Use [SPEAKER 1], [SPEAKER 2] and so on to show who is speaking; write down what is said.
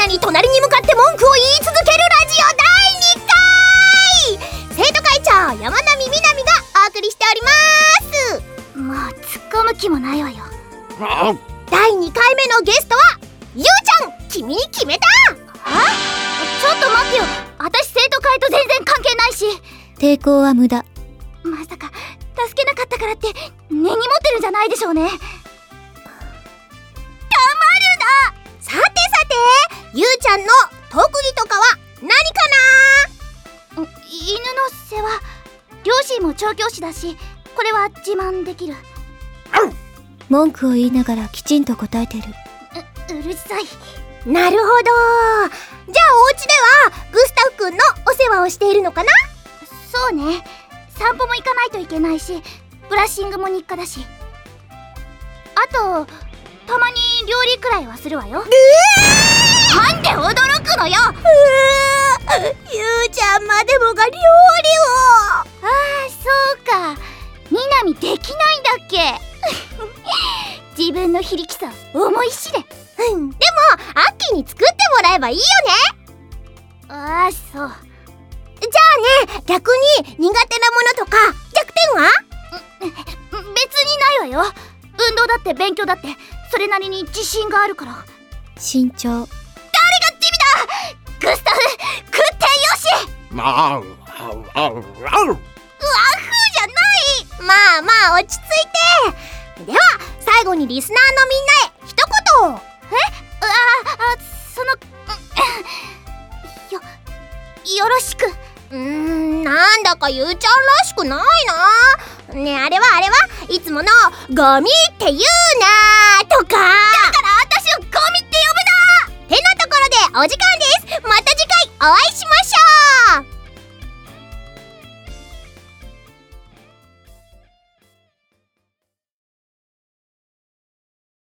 [SPEAKER 1] なに隣に向かって文句を言い続けるラジオ第2回、生徒会長山並みなみがお送りしております。
[SPEAKER 2] もう突っ込む気もないわよ。
[SPEAKER 1] 第2回目のゲストはゆうちゃん、君に決めた。
[SPEAKER 2] ちょっと待ってよ、私生徒会と全然関係ないし。
[SPEAKER 3] 抵抗は無駄。
[SPEAKER 2] まさか助けなかったからって根に持ってるんじゃないでしょうね。
[SPEAKER 1] さてさて、ゆうちゃんの特技とかは何かな？
[SPEAKER 2] 犬の世話。両親も調教師だし、これは自慢できる。
[SPEAKER 3] 文句を言いながらきちんと答えてる。
[SPEAKER 2] うるさい。
[SPEAKER 1] なるほど。じゃあお家ではグスタフ君のお世話をしているのかな？
[SPEAKER 2] そうね、散歩も行かないといけないし、ブラッシングも日課だし、あとたまに料理くらいはするわよ。なんで驚くのよ。
[SPEAKER 1] ゆうちゃんまでもが料理を。
[SPEAKER 2] そうか、みなみできないんだっけ。自分の非力さ思い知れ。
[SPEAKER 1] でもアッキーに作ってもらえばいいよね。
[SPEAKER 2] そう。
[SPEAKER 1] じゃあね、逆に苦手なものとか弱点は？
[SPEAKER 2] 別にないわよ。運動だって勉強だってそれなりに自信があるから。
[SPEAKER 3] 慎重。
[SPEAKER 2] 誰がチビだ。グスタフ食ってよし。
[SPEAKER 1] ワッフじゃない。まあまあ落ち着いて。では最後にリスナーのみんなへ一言。
[SPEAKER 2] よろしく。
[SPEAKER 1] なんだかゆうちゃんらしくないな。ねえ、あれはいつものゴミって言うなとか。だから
[SPEAKER 2] 私をゴミって呼ぶな。
[SPEAKER 1] てなところでお時間です。また次回お会いしましょう。